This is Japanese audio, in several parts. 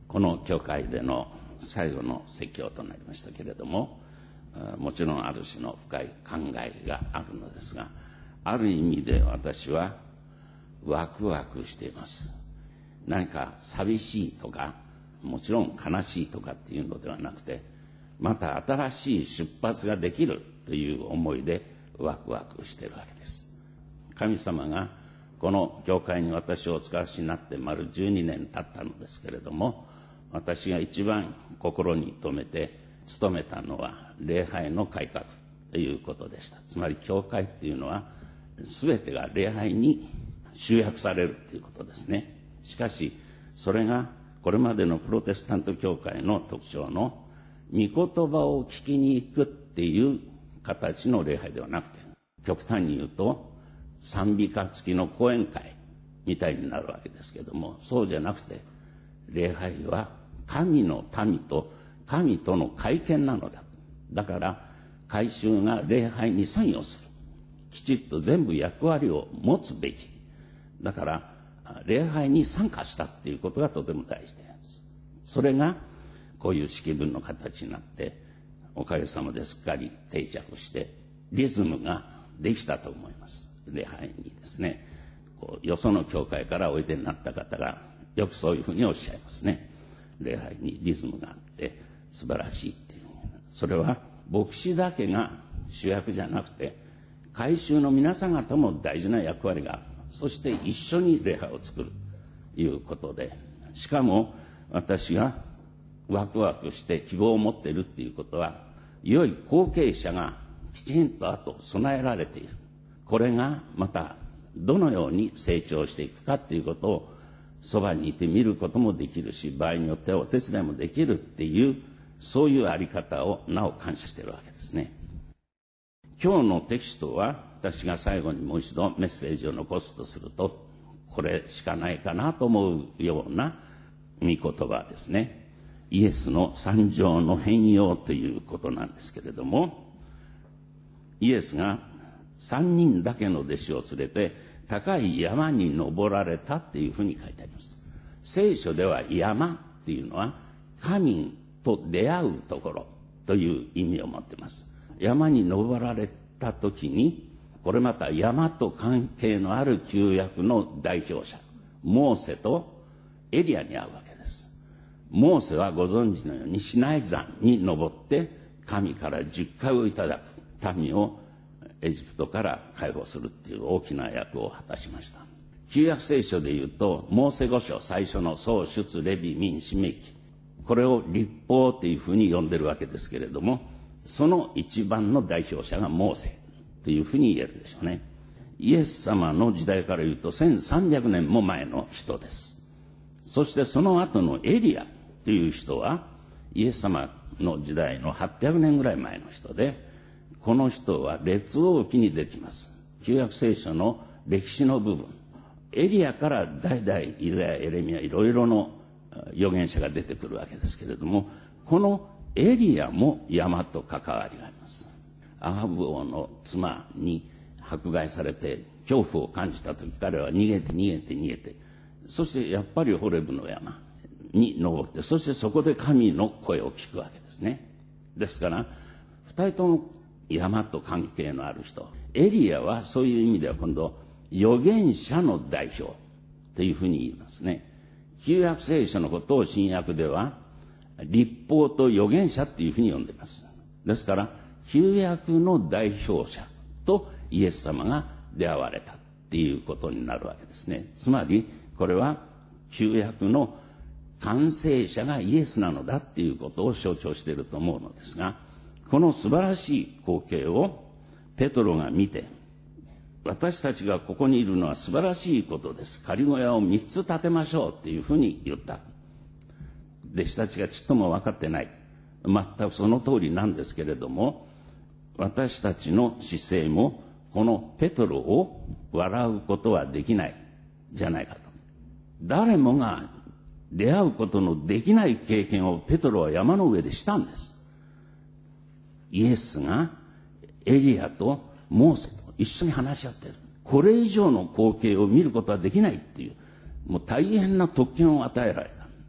この教会での最後の説教となりましたけれども、もちろんある種の深い考えがあるのですが、ある意味で私はワクワクしています。何か寂しいとか、もちろん悲しいとかっていうのではなくて、また新しい出発ができるという思いでワクワクしているわけです。神様がこの教会に私をお使わしになって丸12年経ったのですけれども、私が一番心に留めて努めたのは礼拝の改革ということでした。つまり教会っていうのは全てが礼拝に集約されるということですね。しかしそれがこれまでのプロテスタント教会の特徴の御言葉を聞きに行くっていう形の礼拝ではなくて、極端に言うと賛美歌付きの講演会みたいになるわけですけども、そうじゃなくて礼拝は神の民と神との会見なのだ。だから改宗が礼拝に参与する、きちっと全部役割を持つべきだから、礼拝に参加したっていうことがとても大事です。それがこういう式文の形になって、おかげさまですっかり定着してリズムができたと思います。礼拝にですね、よその教会からおいでになった方がよくそういうふうにおっしゃいますね。礼拝にリズムがあって素晴らしいっていう。それは牧師だけが主役じゃなくて、改宗の皆さん方も大事な役割がある。そして一緒に礼拝を作るということで、しかも私がワクワクして希望を持っているっていうことは、良い後継者がきちんと後備えられている。これがまたどのように成長していくかっていうことをそばにいて見ることもできるし、場合によってはお手伝いもできるっていう、そういうあり方をなお感謝しているわけですね。今日のテキストは、私が最後にもう一度メッセージを残すとすると、これしかないかなと思うような御言葉ですね。イエスの三条の変容ということなんですけれども、イエスが3人だけの弟子を連れて高い山に登られたっていうふうに書いてあります。聖書では山っていうのは神と出会うところという意味を持っています。山に登られた時に、これまた山と関係のある旧約の代表者、モーセとエリアに会うわけです。モーセはご存知のようにシナイ山に登って神から10回をいただく、民をエジプトから解放するっていう大きな役を果たしました。旧約聖書でいうと、モーセ五書、最初の創出レビ民示め記、これを律法というふうに呼んでるわけですけれども、その一番の代表者がモーセというふうに言えるでしょうね。イエス様の時代から言うと1300年も前の人です。そしてその後のエリアという人はイエス様の時代の800年ぐらい前の人で、この人は列王記に出てきます。旧約聖書の歴史の部分、エリアから代々イザヤ、エレミヤ、いろいろの預言者が出てくるわけですけれども、このエリアも山と関わりがあります。アハブ王の妻に迫害されて恐怖を感じたとき、彼は逃げて、そしてやっぱりホレブの山に登って、そしてそこで神の声を聞くわけですね。ですから二人とも山と関係のある人。エリアはそういう意味では今度預言者の代表というふうに言いますね。旧約聖書のことを新約では律法と預言者っていうふうに呼んでいます。ですから旧約の代表者とイエス様が出会われたっていうことになるわけですね。つまりこれは旧約の完成者がイエスなのだっていうことを象徴していると思うのですが、この素晴らしい光景をペトロが見て、私たちがここにいるのは素晴らしいことです。仮小屋を3つ建てましょうっていうふうに言った。弟子たちがちっとも分かってない。全くその通りなんですけれども、私たちの姿勢もこのペトロを笑うことはできないじゃないかと。誰もが出会うことのできない経験をペトロは山の上でしたんです。イエスがエリアとモーセと一緒に話し合っている。これ以上の光景を見ることはできないっていう、もう大変な特権を与えられた。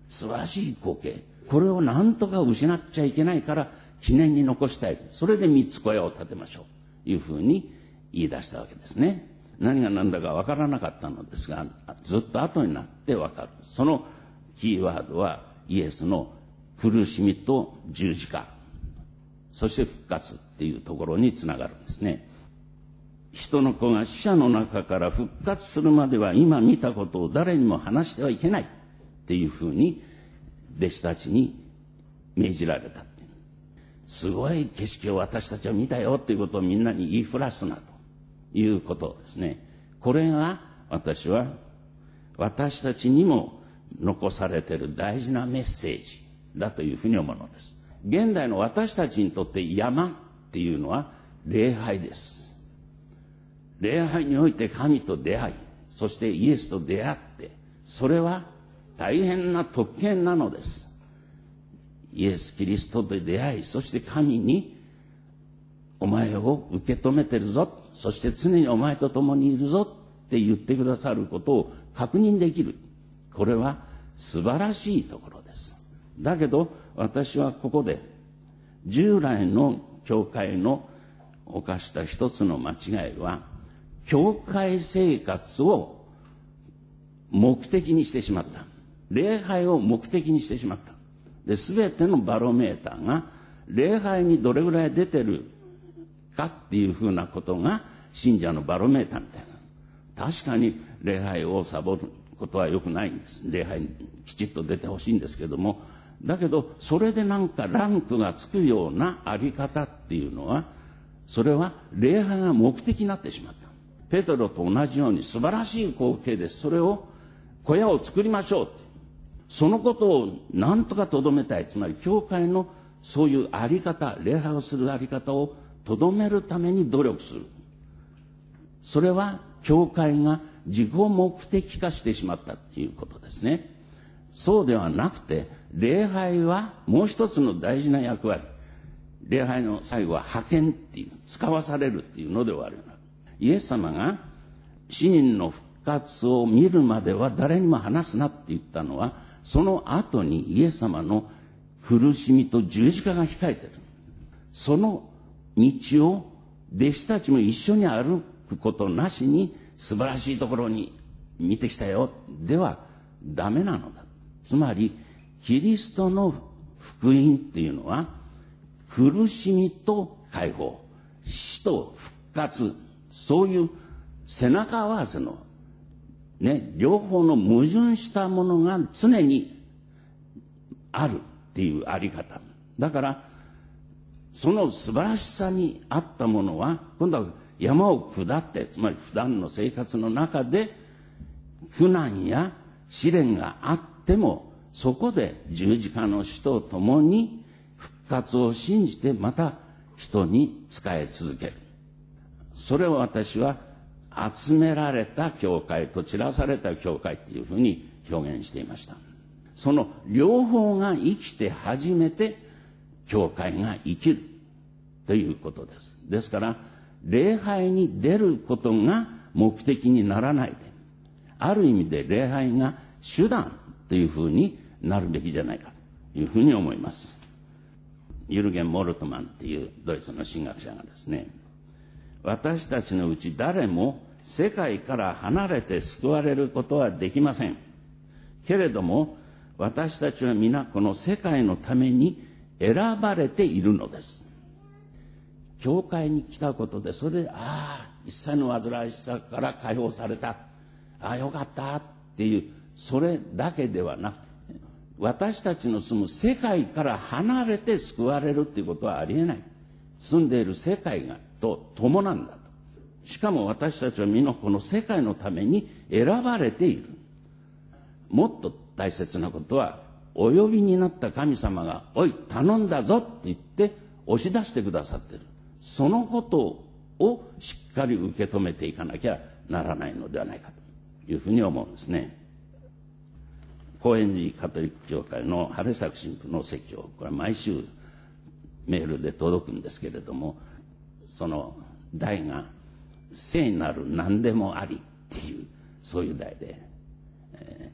素晴らしい光景。これを何とか失っちゃいけないから記念に残したい。それで3つ小屋を建てましょう。というふうに言い出したわけですね。何が何だかわからなかったのですが、ずっと後になってわかる。そのキーワードはイエスの苦しみと十字架、そして復活っていうところにつながるんですね。人の子が死者の中から復活するまでは今見たことを誰にも話してはいけないっていうふうに弟子たちに命じられたっていう。すごい景色を私たちは見たよっていうことをみんなに言いふらすなということですね。これが私たちにも残されている大事なメッセージだというふうに思うのです。現代の私たちにとって山っていうのは礼拝です。礼拝において神と出会い、そしてイエスと出会って、それは大変な特権なのです。イエス・キリストと出会い、そして神にお前を受け止めてるぞ、そして常にお前と共にいるぞって言ってくださることを確認できる。これは素晴らしいところです。だけど私はここで従来の教会の犯した一つの間違いは、教会生活を目的にしてしまった。礼拝を目的にしてしまった。で、全てのバロメーターが礼拝にどれぐらい出てるかっていうふうなことが信者のバロメーターみたいな。確かに礼拝をサボることは良くないんです。礼拝にきちっと出てほしいんですけども、だけどそれでなんかランクがつくようなあり方っていうのは、それは礼拝が目的になってしまった。ペテロと同じように素晴らしい光景です。それを小屋を作りましょう。そのことを何とかとどめたい。つまり教会のそういうあり方、礼拝をするあり方をとどめるために努力する。それは教会が自己目的化してしまったということですね。そうではなくて、礼拝はもう一つの大事な役割。礼拝の最後は派遣っていう、使わされるっていうので終わる。イエス様が死人の復活を見るまでは誰にも話すなって言ったのは、その後にイエス様の苦しみと十字架が控えている。その道を弟子たちも一緒に歩くことなしに、素晴らしいところに見てきたよではダメなのだ。つまりキリストの福音っていうのは、苦しみと解放、死と復活、そういう背中合わせのね、両方の矛盾したものが常にあるっていうあり方だから、その素晴らしさにあったものは今度は山を下って、つまり普段の生活の中で苦難や試練があっても、そこで十字架の死とともに復活を信じて、また人に仕え続ける。それを私は集められた教会と散らされた教会というふうに表現していました。その両方が生きて初めて教会が生きるということです。ですから礼拝に出ることが目的にならないで、ある意味で礼拝が手段というふうになるべきじゃないかというふうに思います。ユルゲン・モルトマンというドイツの神学者がですね、私たちのうち誰も世界から離れて救われることはできません。けれども私たちは皆この世界のために選ばれているのです。教会に来たことで、それで一切の煩わしさから解放された、よかったっていう、それだけではなくて、私たちの住む世界から離れて救われるっていうことはありえない。住んでいる世界がと共なんだと。しかも私たちは皆この世界のために選ばれている。もっと大切なことは、お呼びになった神様がおい頼んだぞって言って押し出してくださっている。そのことをしっかり受け止めていかなきゃならないのではないかというふうに思うんですね。高円寺カトリック教会の春作神父の説教、これは毎週メールで届くんですけれども、その題が聖なる何でもありっていう、そういう題で、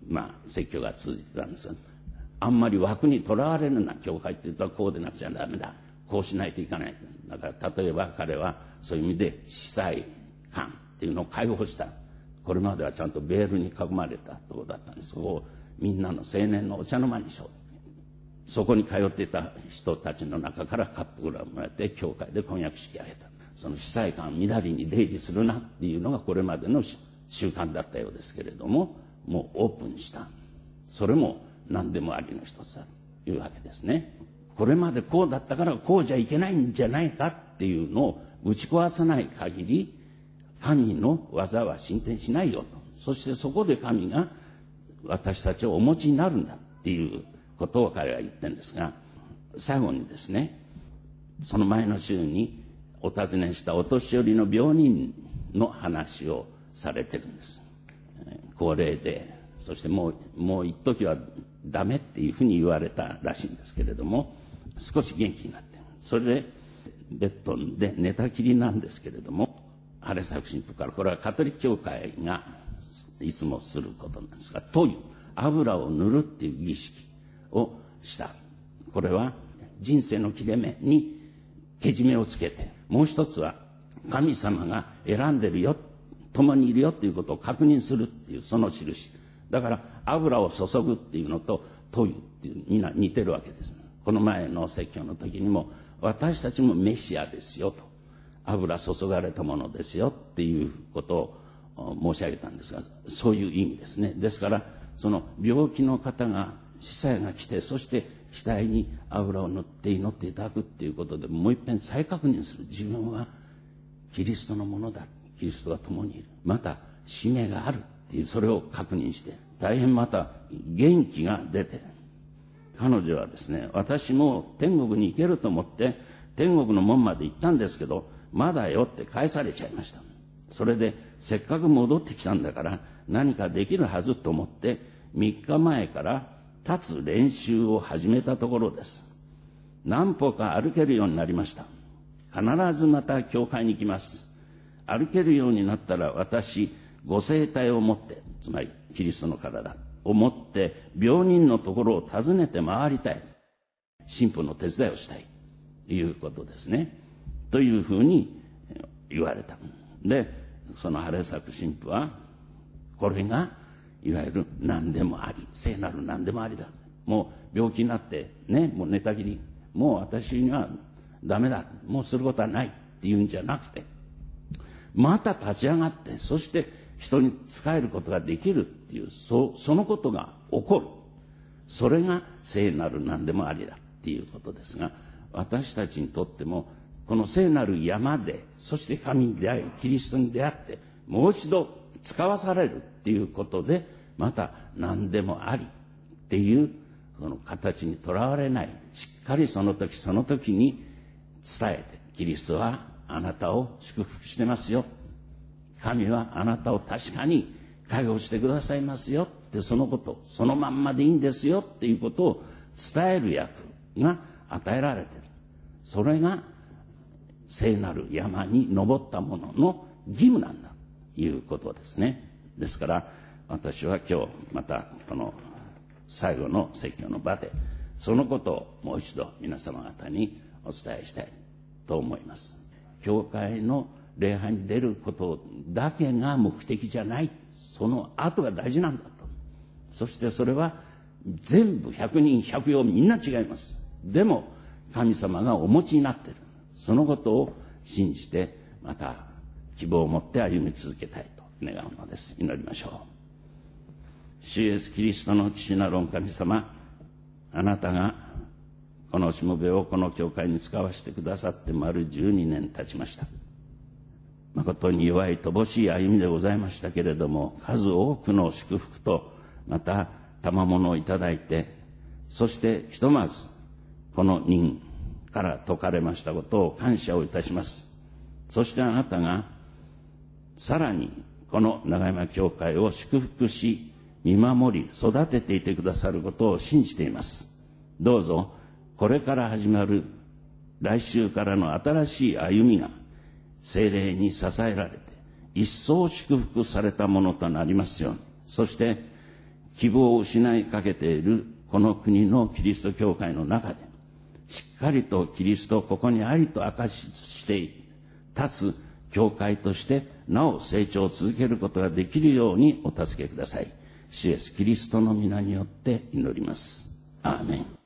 説教が続いてたんですが、あんまり枠にとらわれるな、教会って言ったらこうでなくちゃダメだ、こうしないといけない。だから例えば彼はそういう意味で司祭官っていうのを解放した。これまではちゃんとベールに囲まれたところだったんです。そこをみんなの青年のお茶の間にしよう。そこに通っていた人たちの中からカップグラムをもらって教会で婚約式を挙げた。その司祭官みだりに出入りするなっていうのがこれまでの習慣だったようですけれども、もうオープンした。それも何でもありの一つだというわけですね。これまでこうだったからこうじゃいけないんじゃないかっていうのを打ち壊さない限り、神の技は進展しないよと。そしてそこで神が私たちをお持ちになるんだっていうことを彼は言ってるんですが、最後にですね、その前の週にお尋ねしたお年寄りの病人の話をされてるんです。高齢で、そしてもう一時はダメっていうふうに言われたらしいんですけれども、少し元気になって、それでベッドで寝たきりなんですけれども、ハレサク神父から、これはカトリック教会がいつもすることなんですが、塗油、油を塗るっていう儀式をした。これは人生の切れ目にけじめをつけて、もう一つは神様が選んでるよ、共にいるよっていうことを確認するっていうその印。だから油を注ぐっていうのと塗油っていうのに似てるわけです。この前の説教の時にも、私たちもメシアですよと、油注がれたものですよっていうことを申し上げたんですが、そういう意味ですね。ですからその病気の方が、司祭が来て、そして額に油を塗って祈っていただくっていうことで、もう一遍再確認する。自分はキリストのものだ、キリストが共にいる、また使命があるっていう、それを確認して、大変また元気が出て、彼女はですね、私も天国に行けると思って天国の門まで行ったんですけど、まだよって返されちゃいました。それでせっかく戻ってきたんだから何かできるはずと思って3日前から立つ練習を始めたところです。何歩か歩けるようになりました。必ずまた教会に行きます。歩けるようになったら私、ご聖体を持って、つまりキリストの体を持って病人のところを訪ねて回りたい。神父の手伝いをしたいということですね。というふうに言われた。で、そのハレサク神父は、これがいわゆる何でもあり、聖なる何でもありだ。もう病気になってね、もう寝たきり、もう私にはダメだ、もうすることはないっていうんじゃなくて、また立ち上がって、そして人に仕えることができるっていう、そのことが起こる。それが聖なる何でもありだっていうことですが、私たちにとってもこの聖なる山で、そして神に出会い、キリストに出会って、もう一度使わされるっていうことで、また何でもありっていうその形にとらわれない、しっかりその時その時に伝えて、キリストはあなたを祝福してますよ、神はあなたを確かに介護してくださいますよって、そのことそのまんまでいいんですよっていうことを伝える役が与えられている。それが聖なる山に登った者の義務なんだということですね。ですから私は今日またこの最後の説教の場でそのことをもう一度皆様方にお伝えしたいと思います。教会の礼拝に出ることだけが目的じゃない、その後が大事なんだと。そしてそれは全部100人100様みんな違います。でも神様がお持ちになっている、そのことを信じて、また希望を持って歩み続けたいと願うのです。祈りましょう。主イエスキリストの父なる御神様、あなたがこのしもべをこの教会に使わせてくださって丸12年経ちました。誠に弱い乏しい歩みでございましたけれども、数多くの祝福とまた賜物をいただいて、そしてひとまずこの任から解かれましたことを感謝をいたします。そしてあなたがさらにこの長山教会を祝福し見守り育てていてくださることを信じています。どうぞこれから始まる来週からの新しい歩みが聖霊に支えられて一層祝福されたものとなりますように、そして希望を失いかけているこの国のキリスト教会の中で、しっかりとキリストここにありと証しして立つ教会としてなお成長を続けることができるようにお助けください。主イエスキリストの皆によって祈ります。アーメン。